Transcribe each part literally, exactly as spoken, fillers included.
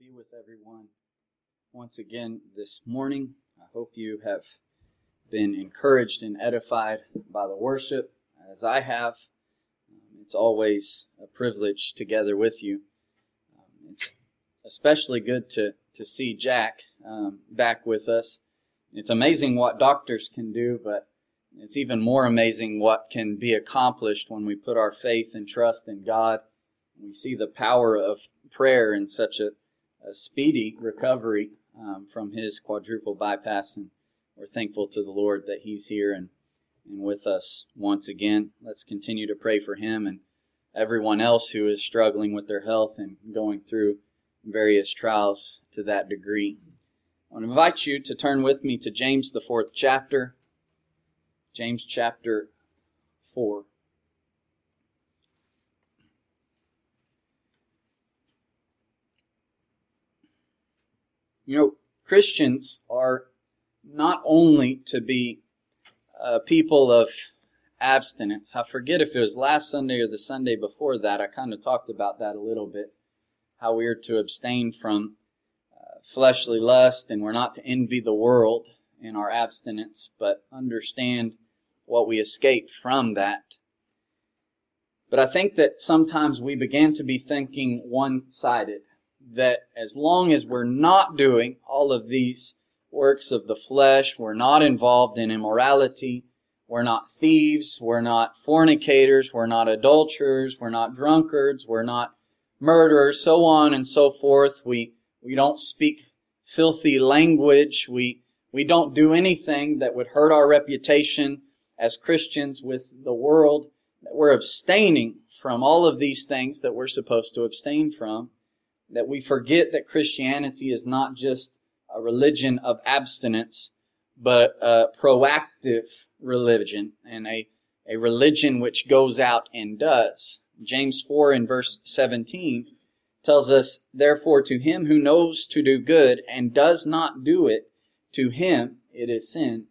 be with everyone once again this morning. I hope you have been encouraged and edified by the worship, as I have. Um, it's always a privilege together with you. Um, it's especially good to, to see Jack um, back with us. It's amazing what doctors can do, but it's even more amazing what can be accomplished when we put our faith and trust in God. We see the power of prayer in such a, a speedy recovery um, from his quadruple bypass, and we're thankful to the Lord that he's here and, and with us once again. Let's continue to pray for him and everyone else who is struggling with their health and going through various trials to that degree. I want to invite you to turn with me to James, the fourth chapter. James chapter four. You know, Christians are not only to be uh, people of abstinence. I forget if it was last Sunday or the Sunday before that. I kind of talked about that a little bit. How we are to abstain from uh, fleshly lust, and we're not to envy the world in our abstinence, but understand what we escape from that. But I think that sometimes we begin to be thinking one-sided. That as long as we're not doing all of these works of the flesh, we're not involved in immorality, we're not thieves, we're not fornicators, we're not adulterers, we're not drunkards, we're not murderers, so on and so forth. We we don't speak filthy language. We we don't do anything that would hurt our reputation as Christians with the world. That we're abstaining from all of these things that we're supposed to abstain from. That we forget that Christianity is not just a religion of abstinence, but a proactive religion, and a, a religion which goes out and does. James four in verse seventeen tells us, "Therefore to him who knows to do good and does not do it, to him it is sin."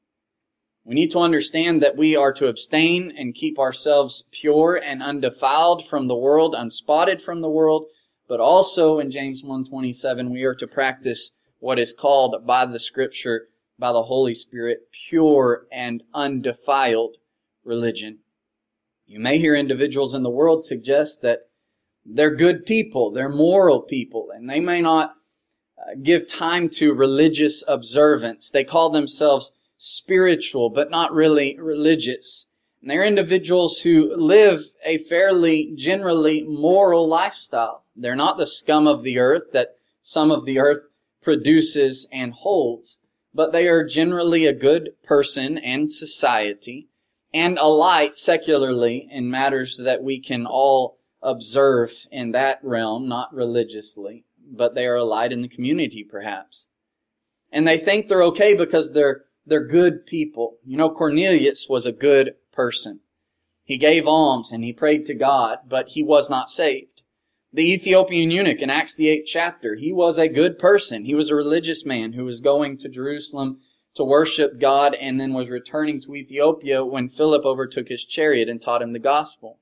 We need to understand that we are to abstain and keep ourselves pure and undefiled from the world, unspotted from the world. But also in James one twenty-seven, we are to practice what is called by the Scripture, by the Holy Spirit, pure and undefiled religion. You may hear individuals in the world suggest that they're good people, they're moral people, and they may not uh, give time to religious observance. They call themselves spiritual, but not really religious. And they're individuals who live a fairly generally moral lifestyle. They're not the scum of the earth that some of the earth produces and holds, but they are generally a good person and society, and a light secularly in matters that we can all observe in that realm, not religiously, but they are a light in the community perhaps. And they think they're okay because they're they're good people. You know, Cornelius was a good person. He gave alms and he prayed to God, but he was not saved. The Ethiopian eunuch in Acts the eighth chapter, he was a good person. He was a religious man who was going to Jerusalem to worship God and then was returning to Ethiopia when Philip overtook his chariot and taught him the gospel.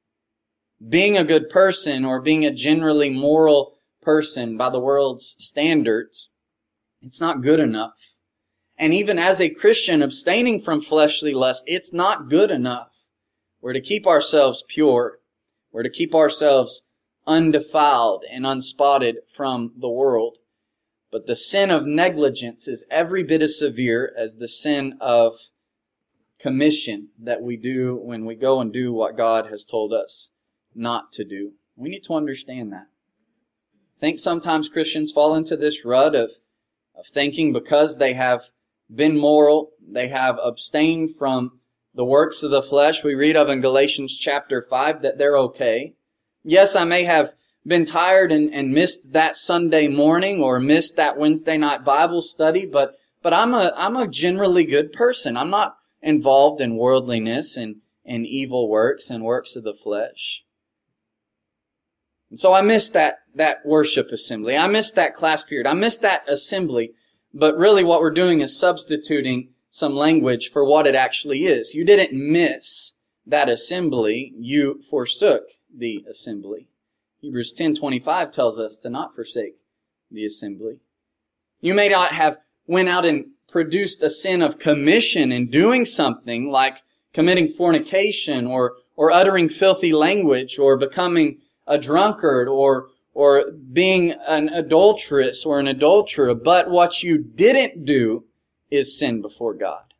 Being a good person, or being a generally moral person by the world's standards, it's not good enough. And even as a Christian abstaining from fleshly lust, it's not good enough. We're to keep ourselves pure. We're to keep ourselves undefiled and unspotted from the world. But the sin of negligence is every bit as severe as the sin of commission that we do when we go and do what God has told us not to do. We need to understand that. I think sometimes Christians fall into this rut of, of thinking because they have been moral, they have abstained from the works of the flesh we read of in Galatians chapter five, that they're okay. Yes, I may have been tired and, and missed that Sunday morning or missed that Wednesday night Bible study, but but I'm a I'm a generally good person. I'm not involved in worldliness and, and evil works and works of the flesh. And so I missed that, that worship assembly. I missed that class period. I missed that assembly. But really what we're doing is substituting some language for what it actually is. You didn't miss that assembly, you forsook the assembly. Hebrews ten twenty-five tells us to not forsake the assembly. You may not have went out and produced a sin of commission in doing something like committing fornication or, or uttering filthy language or becoming a drunkard or, or being an adulteress or an adulterer. But what you didn't do is sin before God.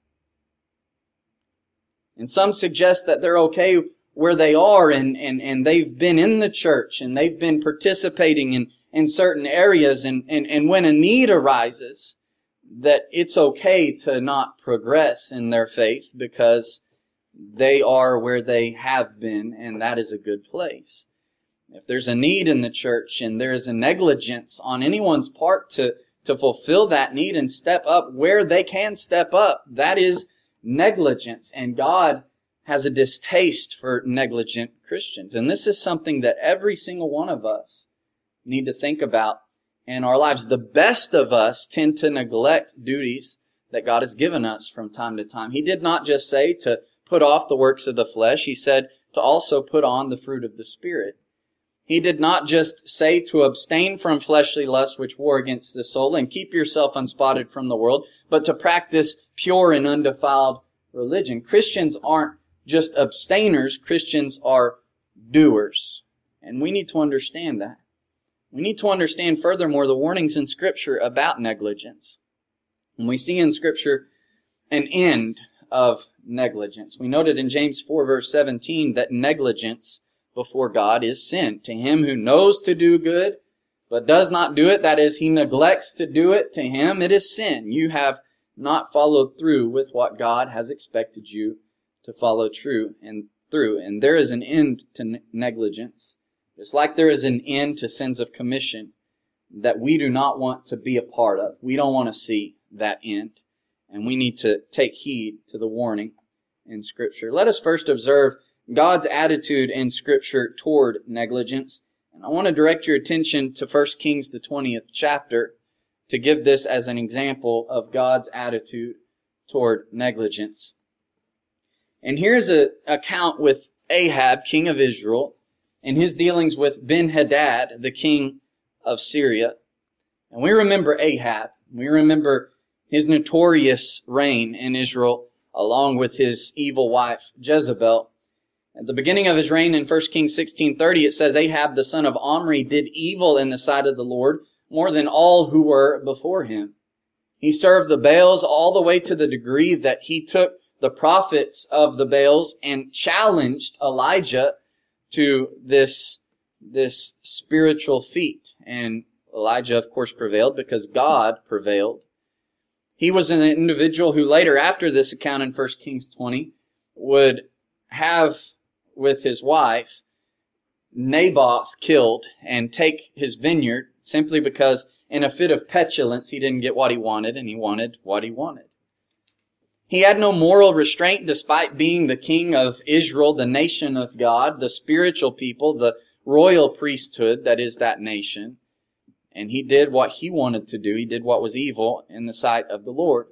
And some suggest that they're okay where they are and, and, and they've been in the church and they've been participating in, in certain areas. And, and, and when a need arises, that it's okay to not progress in their faith because they are where they have been, and that is a good place. If there's a need in the church and there's a negligence on anyone's part to, to fulfill that need and step up where they can step up, that is negligence. And God has a distaste for negligent Christians. And this is something that every single one of us need to think about in our lives. The best of us tend to neglect duties that God has given us from time to time. He did not just say to put off the works of the flesh. He said to also put on the fruit of the Spirit. He did not just say to abstain from fleshly lusts which war against the soul and keep yourself unspotted from the world, but to practice pure and undefiled religion. Christians aren't just abstainers. Christians are doers. And we need to understand that. We need to understand furthermore the warnings in Scripture about negligence. And we see in Scripture an end of negligence. We noted in James four verse seventeen that negligence before God is sin. To him who knows to do good, but does not do it, that is, he neglects to do it, to him it is sin. You have not followed through with what God has expected you to follow true and through. And there is an end to ne- negligence. Just like there is an end to sins of commission that we do not want to be a part of. We don't want to see that end. And we need to take heed to the warning in Scripture. Let us first observe God's attitude in Scripture toward negligence. And I want to direct your attention to First Kings, the twentieth chapter, to give this as an example of God's attitude toward negligence. And here's an account with Ahab, king of Israel, and his dealings with Ben-Hadad, the king of Syria. And we remember Ahab. We remember his notorious reign in Israel, along with his evil wife, Jezebel. At the beginning of his reign in First Kings sixteen thirty, it says, Ahab, the son of Omri, did evil in the sight of the Lord more than all who were before him. He served the Baals all the way to the degree that he took the prophets of the Baals and challenged Elijah to this, this spiritual feat. And Elijah, of course, prevailed because God prevailed. He was an individual who later, after this account in First Kings twenty, would have with his wife Naboth killed and take his vineyard simply because in a fit of petulance he didn't get what he wanted and he wanted what he wanted. He had no moral restraint despite being the king of Israel, the nation of God, the spiritual people, the royal priesthood that is that nation. And he did what he wanted to do. He did what was evil in the sight of the Lord.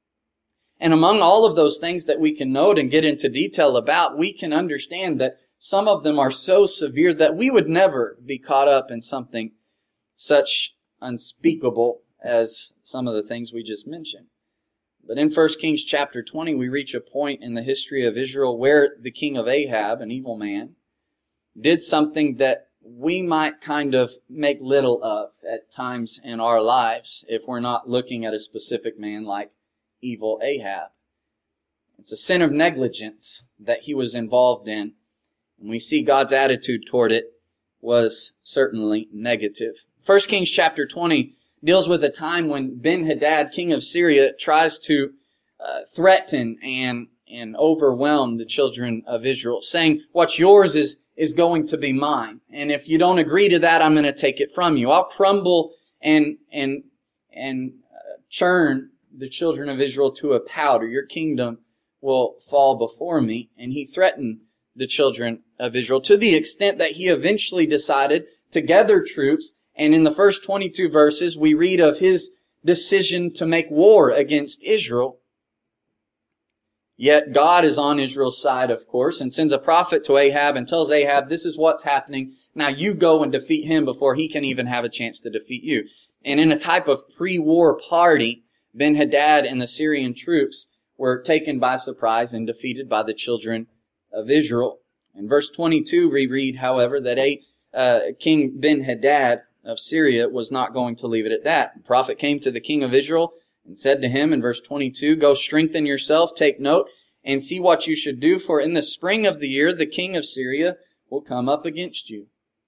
And among all of those things that we can note and get into detail about, we can understand that some of them are so severe that we would never be caught up in something such unspeakable as some of the things we just mentioned. But in First Kings chapter twenty, we reach a point in the history of Israel where the king of Ahab, an evil man, did something that we might kind of make little of at times in our lives if we're not looking at a specific man like evil Ahab. It's a sin of negligence that he was involved in, and we see God's attitude toward it was certainly negative. First Kings chapter twenty deals with a time when Ben-Hadad, king of Syria, tries to uh, threaten and and overwhelm the children of Israel, saying, what's yours is, is going to be mine. And if you don't agree to that, I'm going to take it from you. I'll crumble and and and uh, churn the children of Israel to a powder. Your kingdom will fall before me. And he threatened the children of Israel to the extent that he eventually decided to gather troops. And in the first twenty-two verses, we read of his decision to make war against Israel. Yet God is on Israel's side, of course, and sends a prophet to Ahab and tells Ahab, this is what's happening. Now you go and defeat him before he can even have a chance to defeat you. And in a type of pre-war party, Ben-Hadad and the Syrian troops were taken by surprise and defeated by the children of Israel. In verse twenty-two, we read, however, that a uh, King Ben-Hadad of Syria was not going to leave it at that. The prophet came to the king of Israel and said to him in verse twenty-two, go strengthen yourself, take note, and see what you should do, for in the spring of the year the king of Syria will come up against you.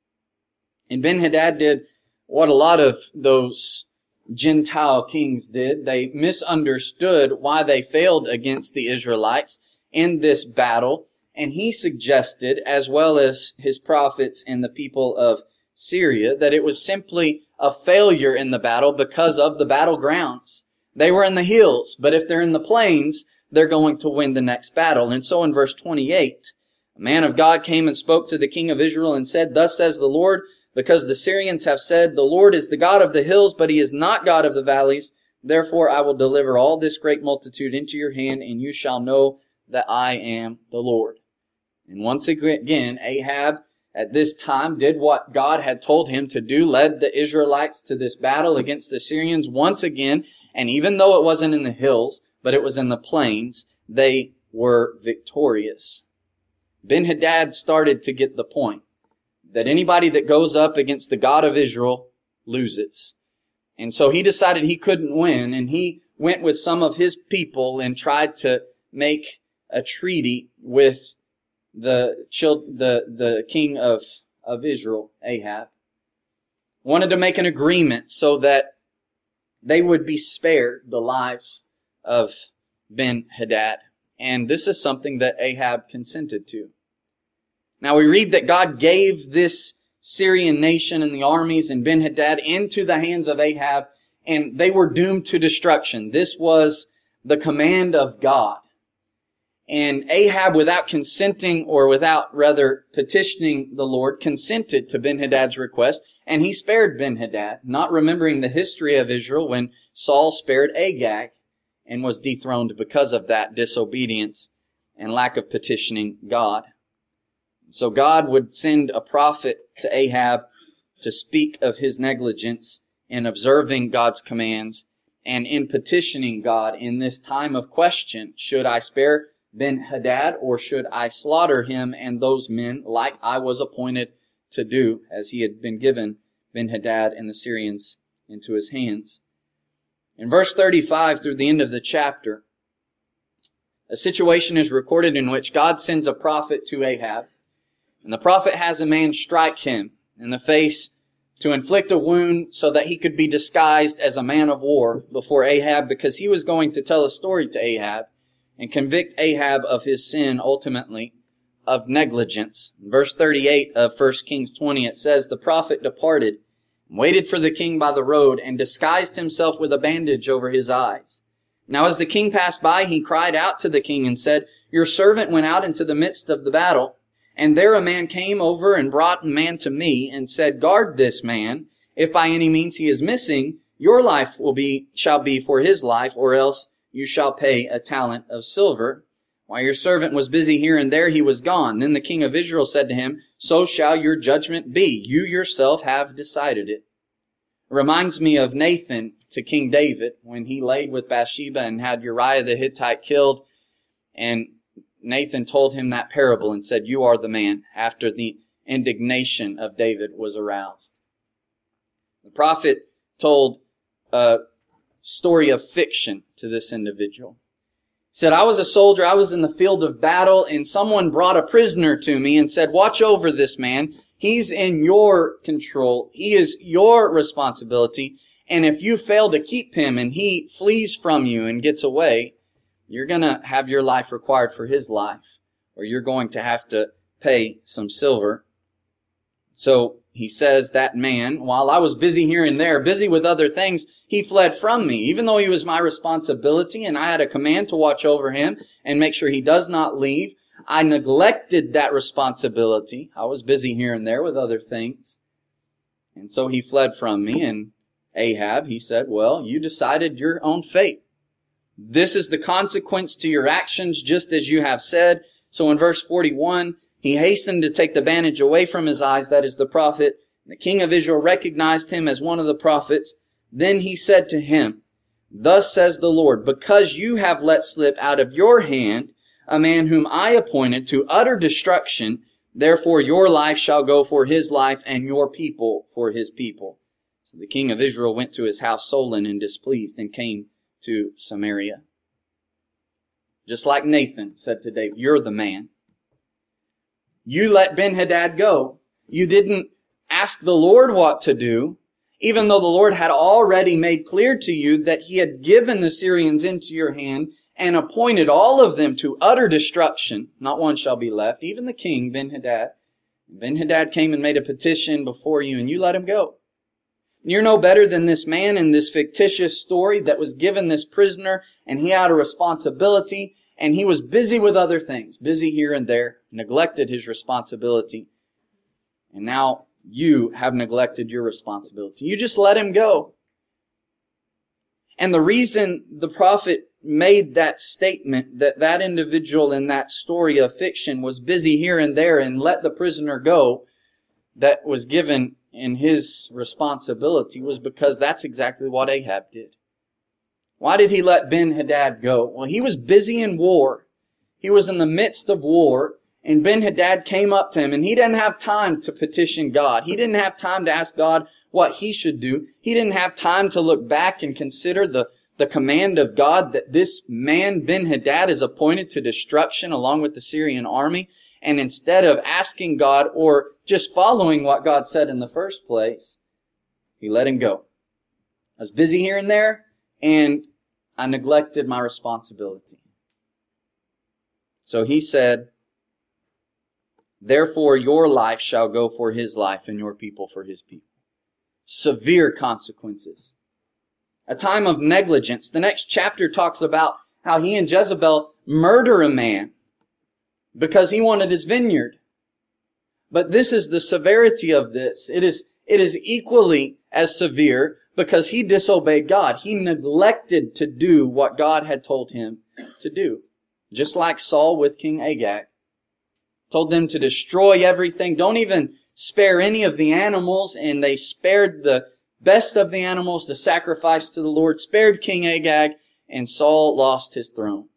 And Ben-Hadad did what a lot of those Gentile kings did. They misunderstood why they failed against the Israelites in this battle, and he suggested, as well as his prophets and the people of Syria, that it was simply a failure in the battle because of the battlegrounds. They were in the hills, but if they're in the plains, they're going to win the next battle. And so in verse twenty-eight, a man of God came and spoke to the king of Israel and said, thus says the Lord, because the Syrians have said, the Lord is the God of the hills, but he is not God of the valleys. Therefore I will deliver all this great multitude into your hand, and you shall know that I am the Lord. And once again, Ahab at this time did what God had told him to do, led the Israelites to this battle against the Syrians once again. And even though it wasn't in the hills, but it was in the plains, they were victorious. Ben-Hadad started to get the point that anybody that goes up against the God of Israel loses. And so he decided he couldn't win, and he went with some of his people and tried to make a treaty with the child, the, the king of, of Israel, Ahab. Wanted to make an agreement so that they would be spared the lives of Ben-Hadad. And this is something that Ahab consented to. Now we read that God gave this Syrian nation and the armies and Ben-Hadad into the hands of Ahab, and they were doomed to destruction. This was the command of God. And Ahab, without consenting, or without rather petitioning the Lord, consented to Ben-Hadad's request, and he spared Ben-Hadad, not remembering the history of Israel when Saul spared Agag and was dethroned because of that disobedience and lack of petitioning God. So God would send a prophet to Ahab to speak of his negligence in observing God's commands and in petitioning God in this time of question. Should I spare Ben-Hadad, or should I slaughter him and those men like I was appointed to do, as he had been given Ben-Hadad and the Syrians into his hands? In verse thirty-five through the end of the chapter, a situation is recorded in which God sends a prophet to Ahab, and the prophet has a man strike him in the face to inflict a wound so that he could be disguised as a man of war before Ahab, because he was going to tell a story to Ahab and convict Ahab of his sin, ultimately, of negligence. In verse thirty-eight of First Kings twenty, it says, the prophet departed, and waited for the king by the road, and disguised himself with a bandage over his eyes. Now as the king passed by, he cried out to the king and said, your servant went out into the midst of the battle, and there a man came over and brought a man to me, and said, guard this man. If by any means he is missing, your life will be shall be for his life, or else you shall pay a talent of silver. While your servant was busy here and there, he was gone. Then the king of Israel said to him, so shall your judgment be. You yourself have decided it. It reminds me of Nathan to King David when he laid with Bathsheba and had Uriah the Hittite killed. And Nathan told him that parable and said, you are the man, after the indignation of David was aroused. The prophet told a story of fiction to this individual. He said, I was a soldier, I was in the field of battle, and someone brought a prisoner to me and said, watch over this man. He's in your control. He is your responsibility. And if you fail to keep him and he flees from you and gets away, you're going to have your life required for his life, or you're going to have to pay some silver. So he says, that man, while I was busy here and there, busy with other things, he fled from me, even though he was my responsibility and I had a command to watch over him and make sure he does not leave. I neglected that responsibility. I was busy here and there with other things. And so he fled from me. And Ahab, he said, well, you decided your own fate. This is the consequence to your actions, just as you have said. So in verse forty-one, he hastened to take the bandage away from his eyes, that is the prophet. The king of Israel recognized him as one of the prophets. Then he said to him, Thus says the Lord, because you have let slip out of your hand a man whom I appointed to utter destruction, therefore your life shall go for his life and your people for his people. So the king of Israel went to his house sullen and displeased and came to Samaria. Just like Nathan said to David, you're the man. You let Ben-Hadad go. You didn't ask the Lord what to do, even though the Lord had already made clear to you that he had given the Syrians into your hand and appointed all of them to utter destruction. Not one shall be left, even the king, Ben-Hadad. Ben-Hadad came and made a petition before you, and you let him go. You're no better than this man in this fictitious story that was given this prisoner, and he had a responsibility, and he was busy with other things, busy here and there, neglected his responsibility. And now you have neglected your responsibility. You just let him go. And the reason the prophet made that statement, that that individual in that story of fiction was busy here and there and let the prisoner go that was given in his responsibility, was because that's exactly what Ahab did. Why did he let Ben-Hadad go? Well, he was busy in war. He was in the midst of war, and Ben-Hadad came up to him, and he didn't have time to petition God. He didn't have time to ask God what he should do. He didn't have time to look back and consider the, the command of God that this man, Ben-Hadad, is appointed to destruction along with the Syrian army. And instead of asking God or just following what God said in the first place, he let him go. I was busy here and there, and I neglected my responsibility. So he said, Therefore your life shall go for his life and your people for his people. Severe consequences. A time of negligence. The next chapter talks about how he and Jezebel murder a man because he wanted his vineyard. But this is the severity of this. It is, it is equally as severe because he disobeyed God. He neglected to do what God had told him to do. Just like Saul with King Agag. Told them to destroy everything. Don't even spare any of the animals. And they spared the best of the animals to sacrifice to the Lord. Spared King Agag. And Saul lost his throne.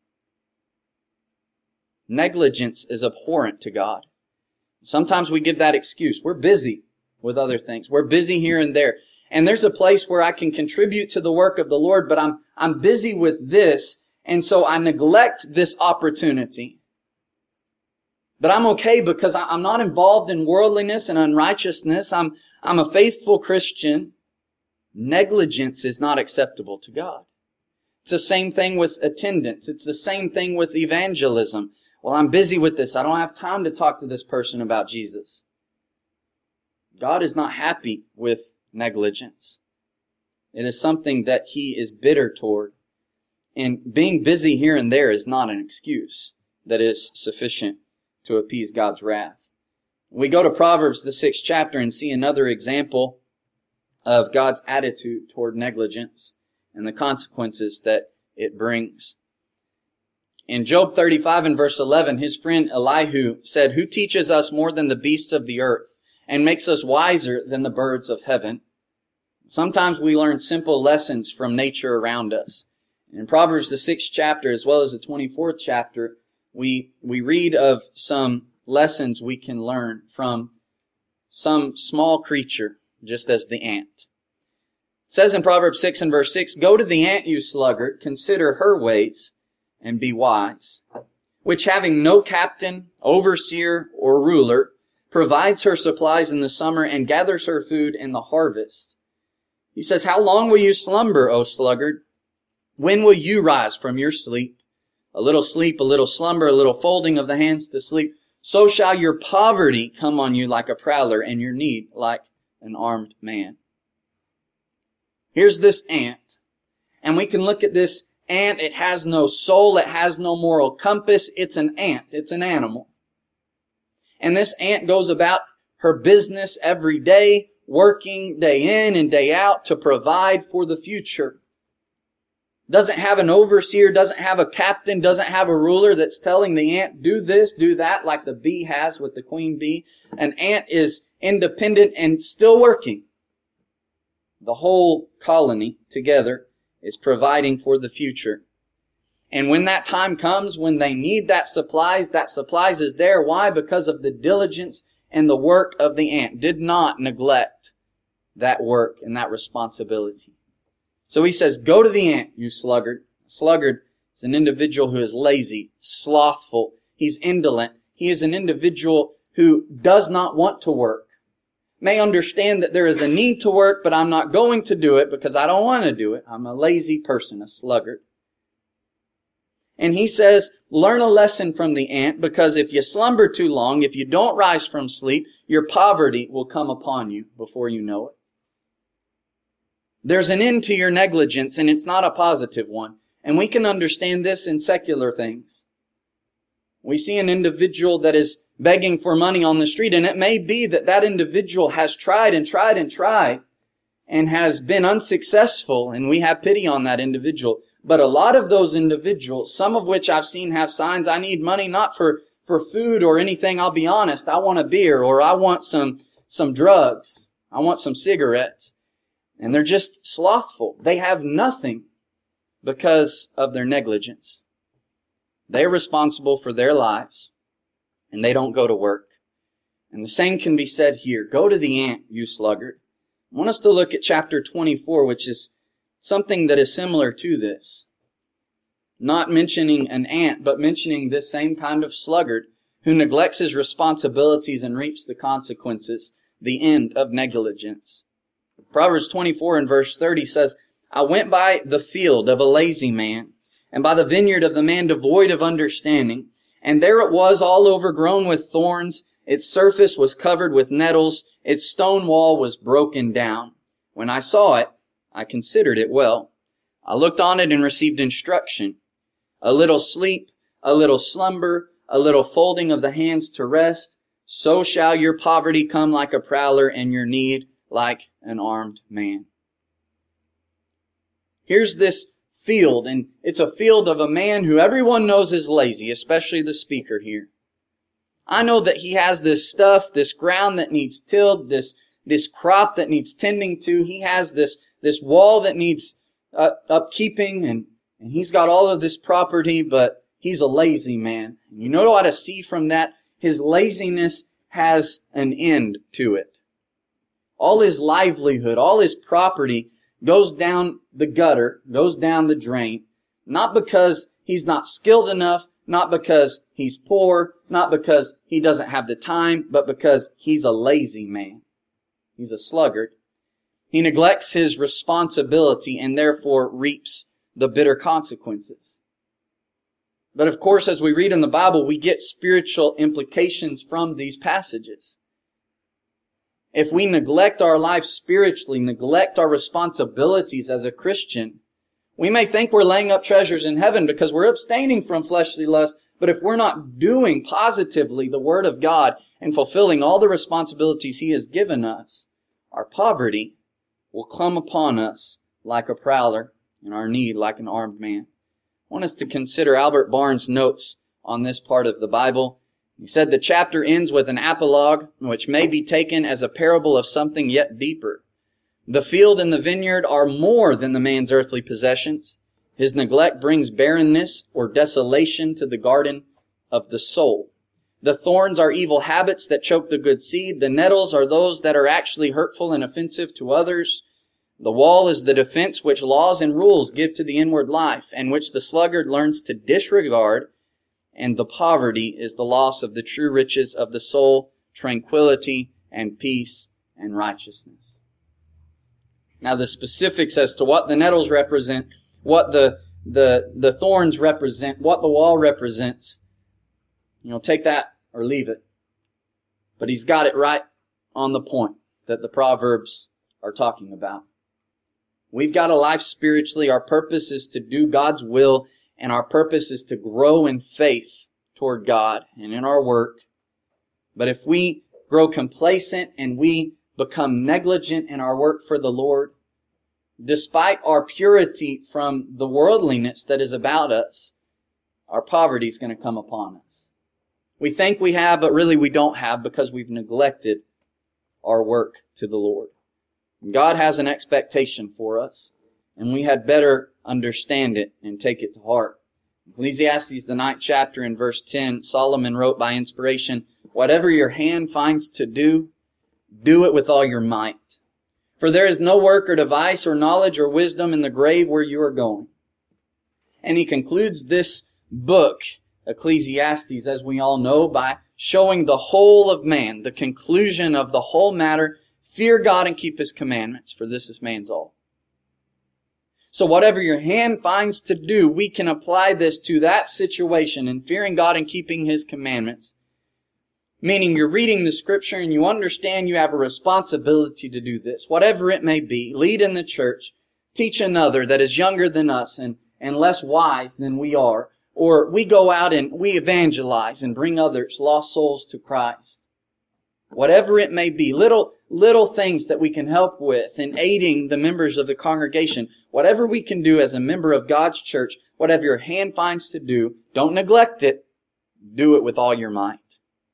Negligence is abhorrent to God. Sometimes we give that excuse. We're busy with other things. We're busy here and there. And there's a place where I can contribute to the work of the Lord, but I'm, I'm busy with this. And so I neglect this opportunity. But I'm okay because I'm not involved in worldliness and unrighteousness. I'm, I'm a faithful Christian. Negligence is not acceptable to God. It's the same thing with attendance. It's the same thing with evangelism. Well, I'm busy with this. I don't have time to talk to this person about Jesus. God is not happy with negligence. It is something that he is bitter toward. And being busy here and there is not an excuse that is sufficient to appease God's wrath. We go to Proverbs, the sixth chapter, and see another example of God's attitude toward negligence and the consequences that it brings. In Job thirty-five and verse eleven, his friend Elihu said, Who teaches us more than the beasts of the earth and makes us wiser than the birds of heaven? Sometimes we learn simple lessons from nature around us. In Proverbs, the sixth chapter, as well as the twenty-fourth chapter, we, we read of some lessons we can learn from some small creature, just as the ant. It says in Proverbs six and verse six, Go to the ant, you sluggard, consider her ways, and be wise, which having no captain, overseer, or ruler, provides her supplies in the summer and gathers her food in the harvest. He says, How long will you slumber, O sluggard? When will you rise from your sleep? A little sleep, a little slumber, a little folding of the hands to sleep. So shall your poverty come on you like a prowler, and your need like an armed man. Here's this ant, and we can look at this ant. It has no soul. It has no moral compass. It's an ant. It's an animal. And this ant goes about her business every day, working day in and day out to provide for the future. doesn't have an overseer, doesn't have a captain, doesn't have a ruler that's telling the ant, do this, do that, like the bee has with the queen bee. An ant is independent and still working. The whole colony together is providing for the future. And when that time comes, when they need that supplies, that supplies is there. Why? Because of the diligence and the work of the ant. Did not neglect that work and that responsibility. So he says, go to the ant, you sluggard. A sluggard is an individual who is lazy, slothful. He's indolent. He is an individual who does not want to work. May understand that there is a need to work, but I'm not going to do it because I don't want to do it. I'm a lazy person, a sluggard. And he says, learn a lesson from the ant, because if you slumber too long, if you don't rise from sleep, your poverty will come upon you before you know it. There's an end to your negligence, and it's not a positive one. And we can understand this in secular things. We see an individual that is begging for money on the street, and it may be that that individual has tried and tried and tried and has been unsuccessful, and we have pity on that individual. But a lot of those individuals, some of which I've seen have signs, I need money not for, for food or anything, I'll be honest, I want a beer, or I want some, some drugs, I want some cigarettes. And they're just slothful. They have nothing because of their negligence. They're responsible for their lives, and they don't go to work. And the same can be said here. Go to the ant, you sluggard. I want us to look at chapter twenty-four, which is something that is similar to this. Not mentioning an ant, but mentioning this same kind of sluggard who neglects his responsibilities and reaps the consequences, the end of negligence. Proverbs twenty-four and verse thirty says, I went by the field of a lazy man, and by the vineyard of the man devoid of understanding, and there it was all overgrown with thorns, its surface was covered with nettles, its stone wall was broken down. When I saw it, I considered it well. I looked on it and received instruction. A little sleep, a little slumber, a little folding of the hands to rest, so shall your poverty come like a prowler, and your need like an armed man. Here's this field, and it's a field of a man who everyone knows is lazy, especially the speaker here. I know that he has this stuff, this ground that needs tilled, this, this crop that needs tending to. He has this, this wall that needs uh, upkeeping, and, and he's got all of this property, but he's a lazy man. And you know what I see from that? His laziness has an end to it. All his livelihood, all his property goes down the gutter, goes down the drain, not because he's not skilled enough, not because he's poor, not because he doesn't have the time, but because he's a lazy man. He's a sluggard. He neglects his responsibility and therefore reaps the bitter consequences. But of course, as we read in the Bible, we get spiritual implications from these passages. If we neglect our life spiritually, neglect our responsibilities as a Christian, we may think we're laying up treasures in heaven because we're abstaining from fleshly lust, but if we're not doing positively the Word of God and fulfilling all the responsibilities He has given us, our poverty will come upon us like a prowler and our need like an armed man. I want us to consider Albert Barnes' notes on this part of the Bible. He said the chapter ends with an apologue, which may be taken as a parable of something yet deeper. The field and the vineyard are more than the man's earthly possessions. His neglect brings barrenness or desolation to the garden of the soul. The thorns are evil habits that choke the good seed. The nettles are those that are actually hurtful and offensive to others. The wall is the defense which laws and rules give to the inward life, and which the sluggard learns to disregard. And the poverty is the loss of the true riches of the soul, tranquility and peace and righteousness. Now the specifics as to what the nettles represent, what the, the, the thorns represent, what the wall represents, you know, take that or leave it. But he's got it right on the point that the Proverbs are talking about. We've got a life spiritually. Our purpose is to do God's will, and our purpose is to grow in faith toward God and in our work. But if we grow complacent and we become negligent in our work for the Lord, despite our purity from the worldliness that is about us, our poverty is going to come upon us. We think we have, but really we don't have because we've neglected our work to the Lord. God has an expectation for us, and we had better understand it and take it to heart. Ecclesiastes, the ninth chapter, in verse ten, Solomon wrote by inspiration, "Whatever your hand finds to do, do it with all your might. For there is no work or device or knowledge or wisdom in the grave where you are going." And he concludes this book, Ecclesiastes, as we all know, by showing the whole of man, the conclusion of the whole matter: fear God and keep His commandments, for this is man's all. So whatever your hand finds to do, we can apply this to that situation in fearing God and keeping His commandments. Meaning you're reading the Scripture and you understand you have a responsibility to do this. Whatever it may be, lead in the church, teach another that is younger than us and, and less wise than we are. Or we go out and we evangelize and bring others, lost souls, to Christ. Whatever it may be, little little things that we can help with in aiding the members of the congregation, whatever we can do as a member of God's church, whatever your hand finds to do, don't neglect it. Do it with all your might.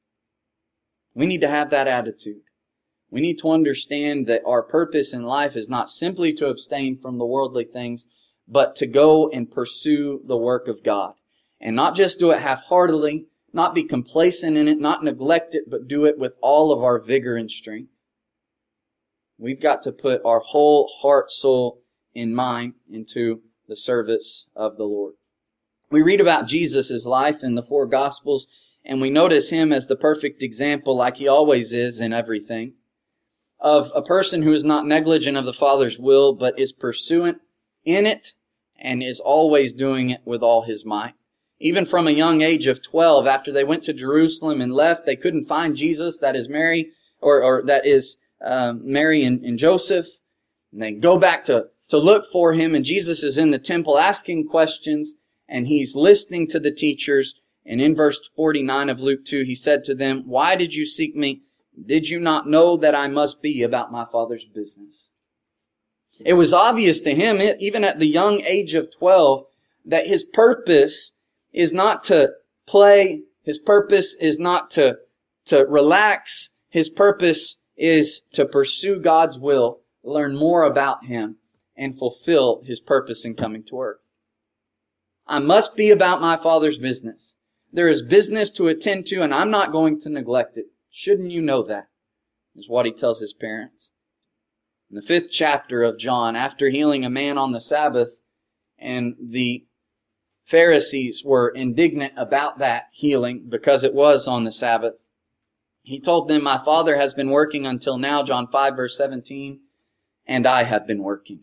We need to have that attitude. We need to understand that our purpose in life is not simply to abstain from the worldly things, but to go and pursue the work of God. And not just do it half-heartedly, not be complacent in it, not neglect it, but do it with all of our vigor and strength. We've got to put our whole heart, soul, and mind into the service of the Lord. We read about Jesus' life in the four Gospels, and we notice Him as the perfect example, like He always is in everything, of a person who is not negligent of the Father's will, but is pursuant in it and is always doing it with all his might. Even from a young age of twelve, after they went to Jerusalem and left, they couldn't find Jesus, that is Mary, or, or that is um, Mary and, and Joseph. And they go back to, to look for Him, and Jesus is in the temple asking questions, and He's listening to the teachers. And in verse forty-nine of Luke two, He said to them, "Why did you seek me? Did you not know that I must be about my Father's business?" It was obvious to Him, even at the young age of twelve, that His purpose is not to play. His purpose is not to, to relax. His purpose is to pursue God's will, learn more about Him, and fulfill His purpose in coming to earth. I must be about my Father's business. There is business to attend to, and I'm not going to neglect it. Shouldn't you know that? Is what He tells His parents. In the fifth chapter of John, after healing a man on the Sabbath, and the Pharisees were indignant about that healing because it was on the Sabbath, He told them, "My Father has been working until now," John five verse seventeen, "and I have been working."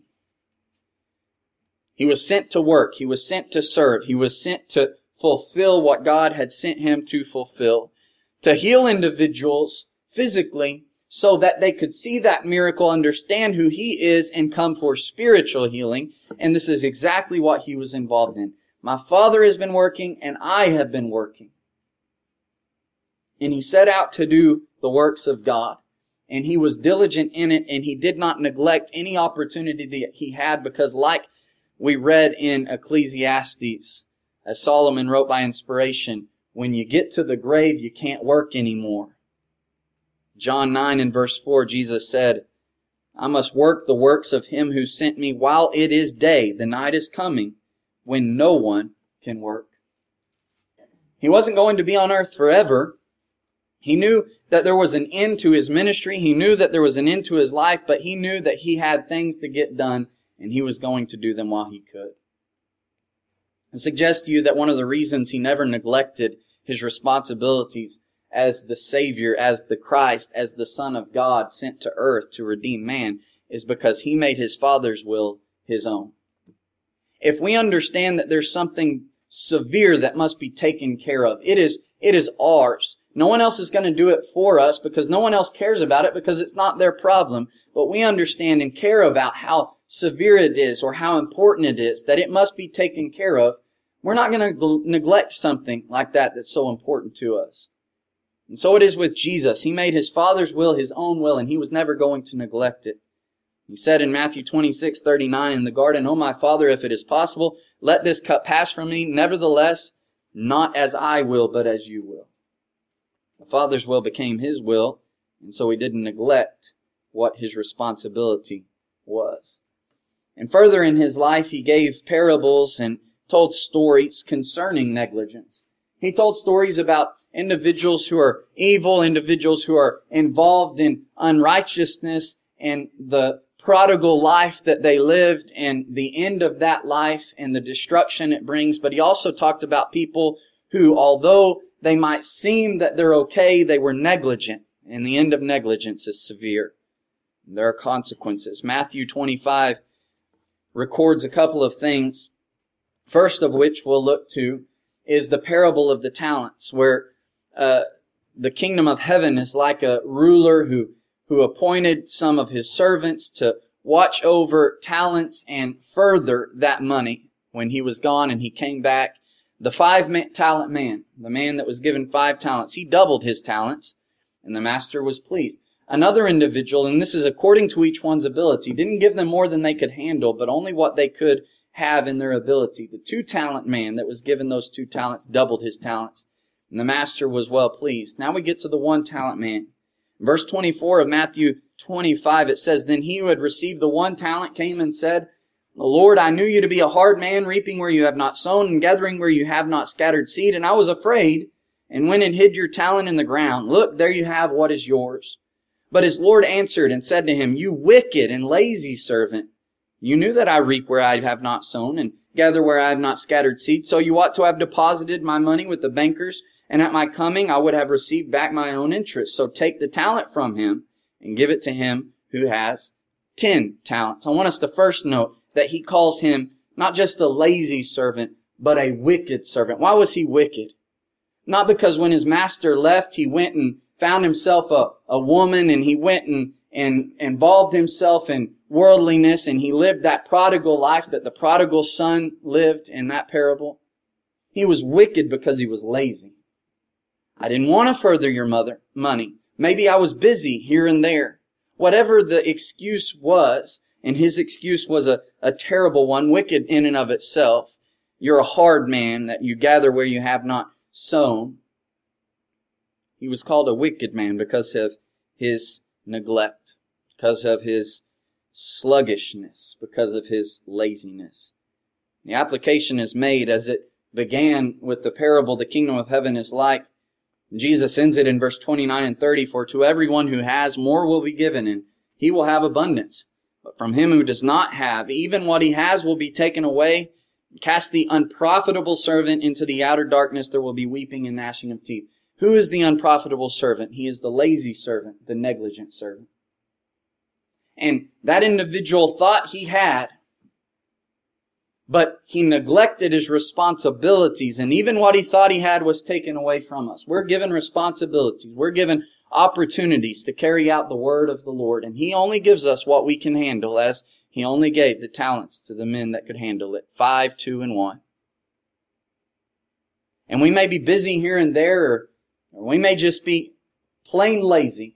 He was sent to work. He was sent to serve. He was sent to fulfill what God had sent Him to fulfill. To heal individuals physically so that they could see that miracle, understand who He is, and come for spiritual healing. And this is exactly what He was involved in. My Father has been working, and I have been working. And He set out to do the works of God. And He was diligent in it, and He did not neglect any opportunity that He had, because like we read in Ecclesiastes, as Solomon wrote by inspiration, when you get to the grave, you can't work anymore. John nine and verse four, Jesus said, "I must work the works of Him who sent me while it is day. The night is coming when no one can work." He wasn't going to be on earth forever. He knew that there was an end to His ministry. He knew that there was an end to His life, but He knew that He had things to get done, and He was going to do them while He could. I suggest to you that one of the reasons He never neglected His responsibilities as the Savior, as the Christ, as the Son of God sent to earth to redeem man is because He made His Father's will His own. If we understand that there's something severe that must be taken care of, it is, it is ours. No one else is going to do it for us because no one else cares about it because it's not their problem. But we understand and care about how severe it is or how important it is, that it must be taken care of. We're not going to neglect something like that that's so important to us. And so it is with Jesus. He made His Father's will His own will, and He was never going to neglect it. He said in Matthew twenty-six thirty-nine in the garden, "O my Father, if it is possible, let this cup pass from me. Nevertheless, not as I will, but as you will." The Father's will became his will, and so he didn't neglect what his responsibility was. And further in his life, he gave parables and told stories concerning negligence. He told stories about individuals who are evil, individuals who are involved in unrighteousness, and the prodigal life that they lived and the end of that life and the destruction it brings. But he also talked about people who, although they might seem that they're okay, they were negligent. And the end of negligence is severe. There are consequences. Matthew twenty-five records a couple of things. First of which we'll look to is the parable of the talents, where uh, the kingdom of heaven is like a ruler who who appointed some of his servants to watch over talents and further that money. When he was gone and he came back, the five-talent man, the man that was given five talents, he doubled his talents, and the master was pleased. Another individual, and this is according to each one's ability, didn't give them more than they could handle, but only what they could have in their ability. The two-talent man that was given those two talents doubled his talents, and the master was well pleased. Now we get to the one-talent man. Verse twenty-four of Matthew twenty-five, it says, "Then he who had received the one talent came and said, Lord, I knew you to be a hard man, reaping where you have not sown and gathering where you have not scattered seed. And I was afraid and went and hid your talent in the ground. Look, there you have what is yours. But his Lord answered and said to him, You wicked and lazy servant, you knew that I reap where I have not sown and gather where I have not scattered seed. So you ought to have deposited my money with the bankers, and at my coming I would have received back my own interest. So take the talent from him and give it to him who has ten talents." I want us to first note that he calls him not just a lazy servant, but a wicked servant. Why was he wicked? Not because when his master left, he went and found himself a, a woman, and he went and, and involved himself in worldliness, and he lived that prodigal life that the prodigal son lived in that parable. He was wicked because he was lazy. I didn't want to further your mother money. Maybe I was busy here and there. Whatever the excuse was, and his excuse was a, a terrible one, wicked in and of itself. You're a hard man, that you gather where you have not sown. He was called a wicked man because of his neglect, because of his sluggishness, because of his laziness. The application is made as it began with the parable, the kingdom of heaven is like. Jesus ends it in verse twenty-nine and thirty, "For to everyone who has, more will be given, and he will have abundance. But from him who does not have, even what he has will be taken away. Cast the unprofitable servant into the outer darkness. There will be weeping and gnashing of teeth." Who is the unprofitable servant? He is the lazy servant, the negligent servant. And that individual thought he had, but he neglected his responsibilities, and even what he thought he had was taken away from us. We're given responsibilities. We're given opportunities to carry out the word of the Lord, and he only gives us what we can handle, as he only gave the talents to the men that could handle it. Five, two, and one. And we may be busy here and there, or, or we may just be plain lazy.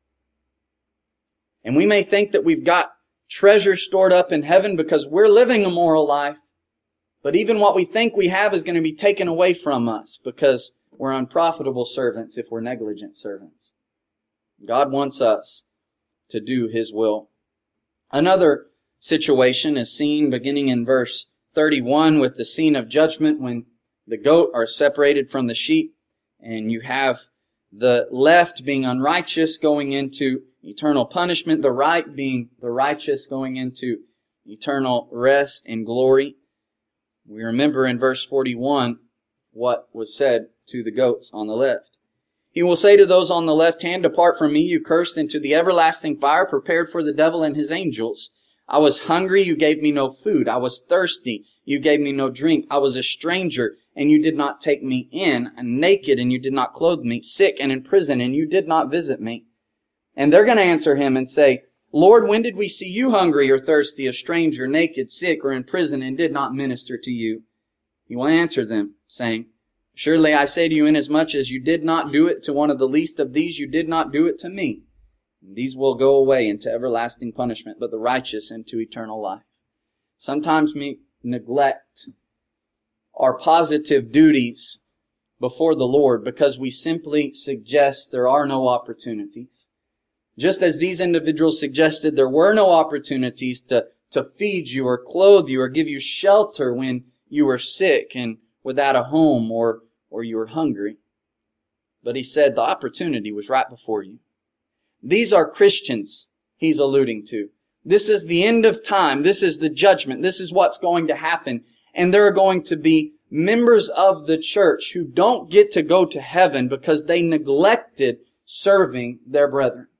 And we may think that we've got treasure stored up in heaven because we're living a moral life. But even what we think we have is going to be taken away from us because we're unprofitable servants if we're negligent servants. God wants us to do His will. Another situation is seen beginning in verse thirty-one with the scene of judgment when the goat are separated from the sheep, and you have the left being unrighteous going into eternal punishment, the right being the righteous going into eternal rest and glory. We remember in verse forty-one what was said to the goats on the left. "He will say to those on the left hand, Depart from me, you cursed, into the everlasting fire prepared for the devil and his angels. I was hungry, you gave me no food. I was thirsty, you gave me no drink. I was a stranger, and you did not take me in, and naked, and you did not clothe me, sick and in prison, and you did not visit me." And they're going to answer him and say, "Lord, when did we see you hungry or thirsty, a stranger, naked, sick, or in prison, and did not minister to you?" He will answer them, saying, "Surely I say to you, inasmuch as you did not do it to one of the least of these, you did not do it to me." These will go away into everlasting punishment, but the righteous into eternal life. Sometimes we neglect our positive duties before the Lord because we simply suggest there are no opportunities. Just as these individuals suggested there were no opportunities to, to feed you or clothe you or give you shelter when you were sick and without a home or, or you were hungry. But he said the opportunity was right before you. These are Christians he's alluding to. This is the end of time. This is the judgment. This is what's going to happen. And there are going to be members of the church who don't get to go to heaven because they neglected serving their brethren.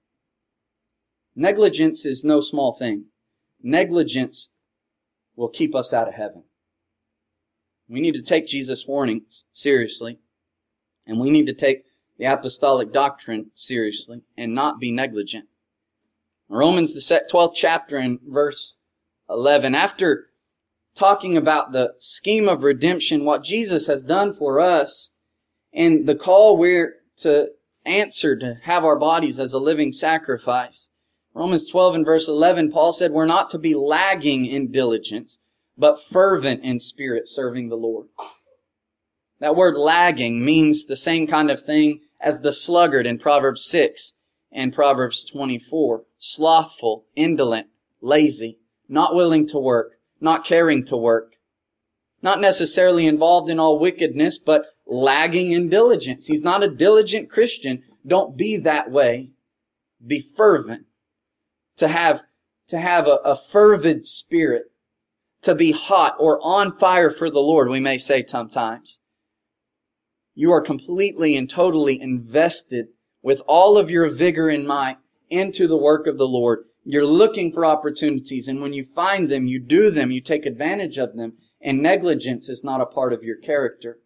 Negligence is no small thing. Negligence will keep us out of heaven. We need to take Jesus' warnings seriously. And we need to take the apostolic doctrine seriously and not be negligent. Romans, the twelfth chapter in verse eleven, after talking about the scheme of redemption, what Jesus has done for us, and the call we're to answer to have our bodies as a living sacrifice. Romans twelve and verse eleven, Paul said we're not to be lagging in diligence, but fervent in spirit, serving the Lord. That word lagging means the same kind of thing as the sluggard in Proverbs six and Proverbs twenty-four. Slothful, indolent, lazy, not willing to work, not caring to work. Not necessarily involved in all wickedness, but lagging in diligence. He's not a diligent Christian. Don't be that way. Be fervent. To have, to have a, a fervid spirit. To be hot or on fire for the Lord, we may say sometimes. You are completely and totally invested with all of your vigor and might into the work of the Lord. You're looking for opportunities, and when you find them, you do them, you take advantage of them, and negligence is not a part of your character.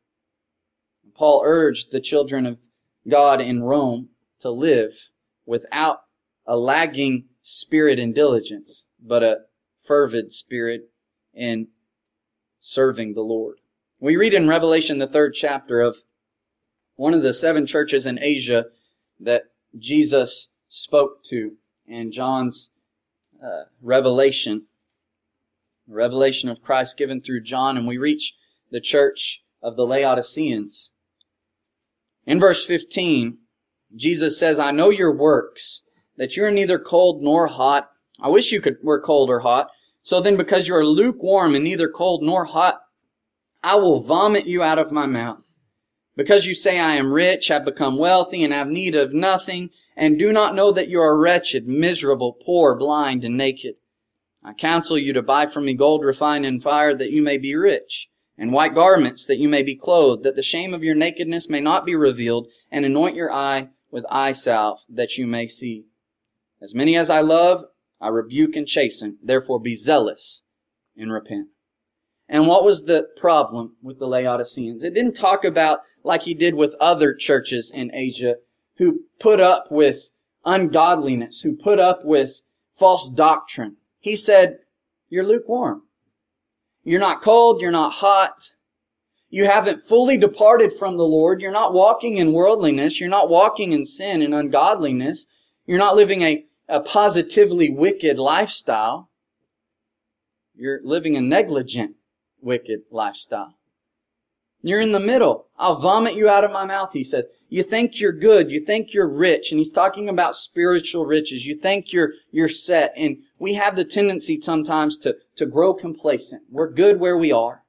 Paul urged the children of God in Rome to live without a lagging spirit in diligence, but a fervid spirit in serving the Lord. We read in Revelation, the third chapter, of one of the seven churches in Asia that Jesus spoke to in John's uh, revelation, revelation of Christ given through John, and we reach the church of the Laodiceans. In verse fifteen, Jesus says, I know your works, that you are neither cold nor hot. I wish you could were cold or hot. So then, because you are lukewarm and neither cold nor hot, I will vomit you out of my mouth. Because you say, I am rich, have become wealthy, and have need of nothing, and do not know that you are wretched, miserable, poor, blind, and naked. I counsel you to buy from me gold refined in fire, that you may be rich, and white garments, that you may be clothed, that the shame of your nakedness may not be revealed, and anoint your eye with eye salve, that you may see. As many as I love, I rebuke and chasten. Therefore be zealous and repent. And what was the problem with the Laodiceans? It didn't talk about like he did with other churches in Asia who put up with ungodliness, who put up with false doctrine. He said, you're lukewarm. You're not cold, you're not hot. You haven't fully departed from the Lord. You're not walking in worldliness. You're not walking in sin and ungodliness. You're not living a, a positively wicked lifestyle. You're living a negligent wicked lifestyle. You're in the middle. I'll vomit you out of my mouth, he says. You think you're good. You think you're rich. And he's talking about spiritual riches. You think you're, you're set. And we have the tendency sometimes to, to grow complacent. We're good where we are.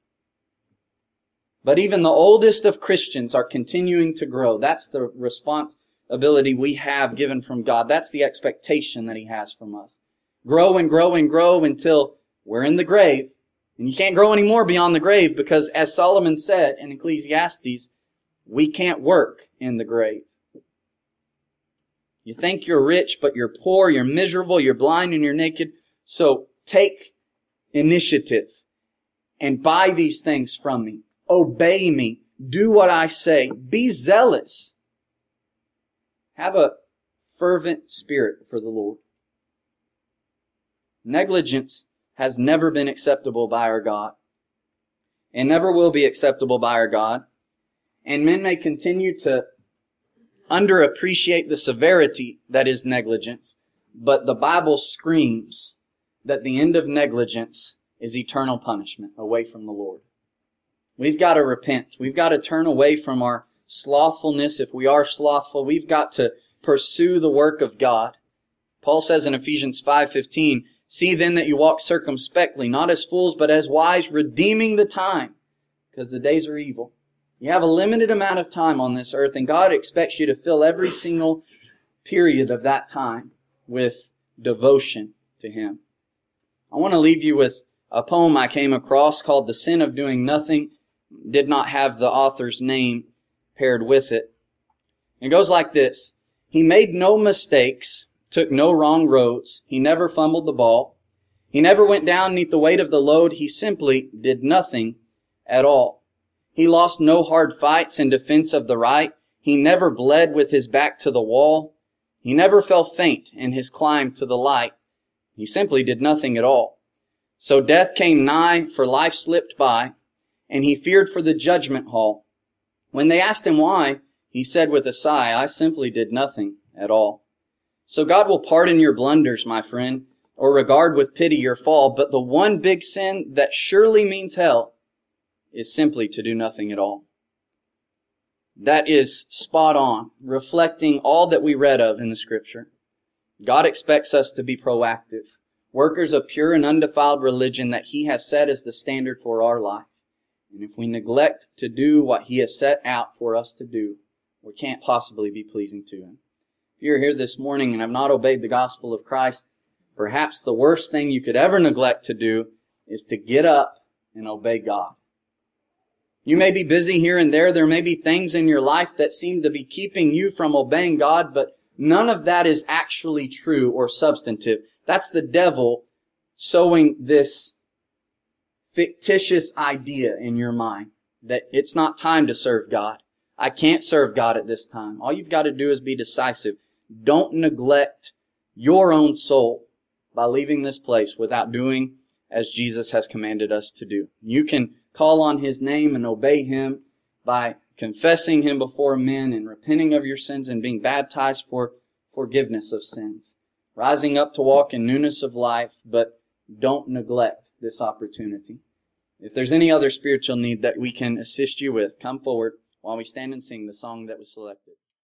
But even the oldest of Christians are continuing to grow. That's the responsibility we have given from God. That's the expectation that he has from us. Grow and grow and grow until we're in the grave. And you can't grow any more beyond the grave because, as Solomon said in Ecclesiastes, we can't work in the grave. You think you're rich, but you're poor, you're miserable, you're blind, and you're naked. So take initiative and buy these things from me. Obey me. Do what I say. Be zealous. Have a fervent spirit for the Lord. Negligence has never been acceptable by our God, and never will be acceptable by our God. And men may continue to underappreciate the severity that is negligence, But the Bible screams that the end of negligence is eternal punishment away from the Lord. We've got to repent. We've got to turn away from our slothfulness. If we are slothful, we've got to pursue the work of God. Paul says in Ephesians five fifteen, "See then that you walk circumspectly, not as fools, but as wise, redeeming the time, because the days are evil." You have a limited amount of time on this earth, and God expects you to fill every single period of that time with devotion to Him. I want to leave you with a poem I came across called "The Sin of Doing Nothing." Did not have the author's name paired with it. It goes like this. He made no mistakes, took no wrong roads. He never fumbled the ball. He never went down neath the weight of the load. He simply did nothing at all. He lost no hard fights in defense of the right. He never bled with his back to the wall. He never fell faint in his climb to the light. He simply did nothing at all. So death came nigh, for life slipped by, and he feared for the judgment hall. When they asked him why, he said with a sigh, "I simply did nothing at all." So God will pardon your blunders, my friend, or regard with pity your fall, but the one big sin that surely means hell is simply to do nothing at all. That is spot on, reflecting all that we read of in the Scripture. God expects us to be proactive, workers of pure and undefiled religion that He has set as the standard for our life. And if we neglect to do what He has set out for us to do, we can't possibly be pleasing to Him. If you're here this morning and have not obeyed the gospel of Christ, perhaps the worst thing you could ever neglect to do is to get up and obey God. You may be busy here and there. There may be things in your life that seem to be keeping you from obeying God, but none of that is actually true or substantive. That's the devil sowing this fictitious idea in your mind that it's not time to serve God. I can't serve God at this time. All you've got to do is be decisive. Don't neglect your own soul by leaving this place without doing as Jesus has commanded us to do. You can call on His name and obey Him by confessing Him before men and repenting of your sins and being baptized for forgiveness of sins. Rising up to walk in newness of life, but don't neglect this opportunity. If there's any other spiritual need that we can assist you with, come forward while we stand and sing the song that was selected.